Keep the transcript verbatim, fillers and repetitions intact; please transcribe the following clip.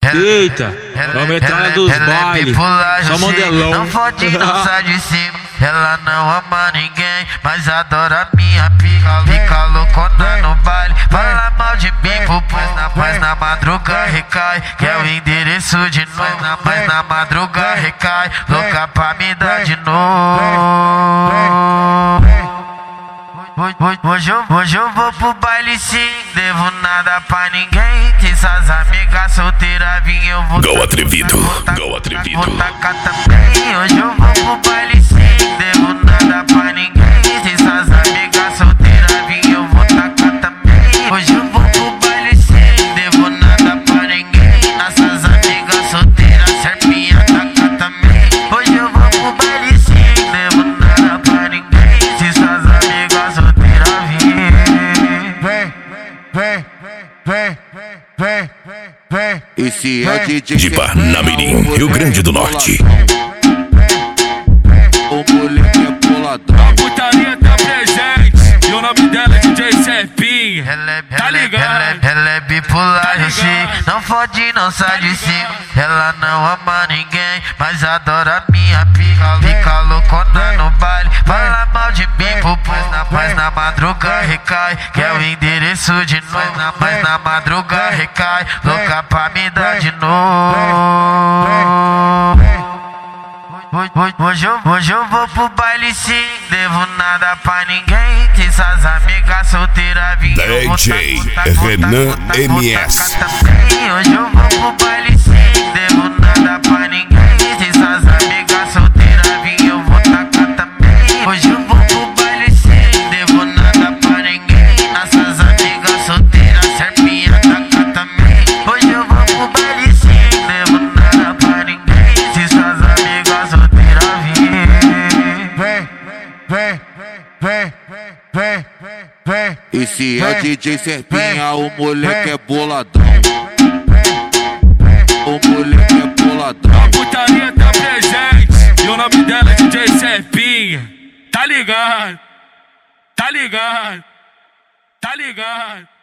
Eita, vamos entrar dos bailes, só modelão. Não fode, não sai de cima. Ela não ama ninguém, mas adora minha pica. Fica loucona no baile, fala mal de mim, mas na, mas na madruga recai. Quer o endereço de novo, mas na madruga recai. Louca pra me dar de novo. Hoje eu, hoje eu vou pro baile sim, devo nada pra ninguém. Que essas amigas solteiras vim, eu vou Go atrevido, tacar, go atrevido. vou tacar também. Hoje eu vou pro baile sim, devo nada pra ninguém. Se essas amigas solteiras vim, eu vou tacar também. Hoje eu vou pro baile sim, devo nada pra ninguém. Essas amigas solteiras, serpinha tacar também. Hoje eu vou pro baile sim, devo nada pra ninguém. Se essas amigas solteiras vim. Vem, vem, vem, vem, vem. Esse é D J De Parnamirim, Rio Grande do Norte. O moleque é boladão. A putaria tá presente e o nome dela é D J Serpinha. Ela é, Tá ela é, ligado? ela é, ela é bipolar, Tá eu sei. ligado? Não fode, não sai de cima. Ela não ama ninguém, mas adora minha pica. Fica loucona no baile, fala mal de mim, mas na, mas na madruga recai. Quer o endereço de novo, mas na madruga recai. Louca pra me dar de novo. Hoje eu, hoje eu vou pro baile sim, devo nada pra ninguém. Que essas amigas solteiras vim, eu vou D J tacar, vou tacar, Renan vou tacar, M vou S. tacar também. Hoje eu vou pro baile sim, devo nada pra ninguém. Se essas amigas solteiras vim, eu vou tacar também. Hoje eu vou pro baile sim, devo nada pra ninguém. Essas amigas solteiras, serpinha tacar também. Hoje eu vou pro baile sim, devo nada pra ninguém. Se essas amigas solteiras vim. Vem, vem, vem, vem, vem. Esse é D J Serpinha, o moleque é boladão. O moleque é boladão. A putaria tá presente e o nome dela é D J Serpinha. Tá ligado? Tá ligado? Tá ligado?